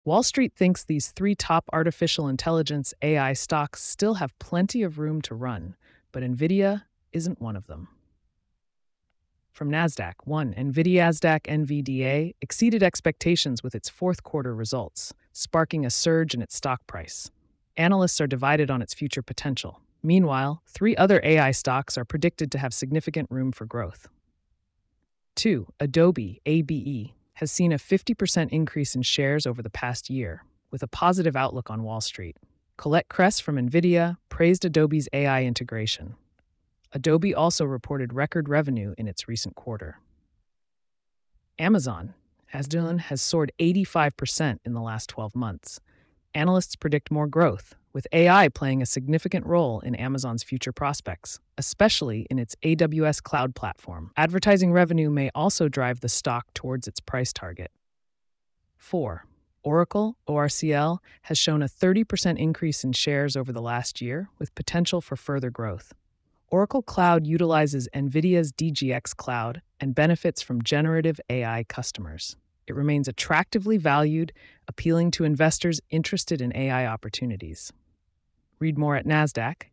Wall Street thinks these three top artificial intelligence AI stocks still have plenty of room to run, but Nvidia isn't one of them. From Nasdaq, 1. Nvidia NVDA exceeded expectations with its fourth quarter results, sparking a surge in its stock price. Analysts are divided on its future potential. Meanwhile, three other AI stocks are predicted to have significant room for growth. 2. Adobe, ABE, has seen a 50% increase in shares over the past year, with a positive outlook on Wall Street. Colette Kress from NVIDIA praised Adobe's AI integration. Adobe also reported record revenue in its recent quarter. Amazon, as done, has soared 85% in the last 12 months. Analysts predict more growth, with AI playing a significant role in Amazon's future prospects, especially in its AWS cloud platform. Advertising revenue may also drive the stock towards its price target. 4. Oracle, ORCL, has shown a 30% increase in shares over the last year, with potential for further growth. Oracle Cloud utilizes NVIDIA's DGX Cloud and benefits from generative AI customers. It remains attractively valued, appealing to investors interested in AI opportunities. Read more at Nasdaq,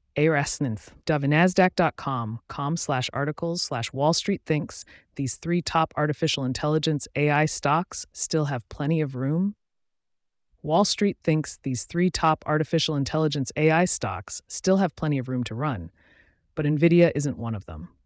nasdaq.com/articles/Wall Street thinks these three top artificial intelligence AI stocks still have plenty of room. Wall Street thinks these three top artificial intelligence AI stocks still have plenty of room to run, but Nvidia isn't one of them.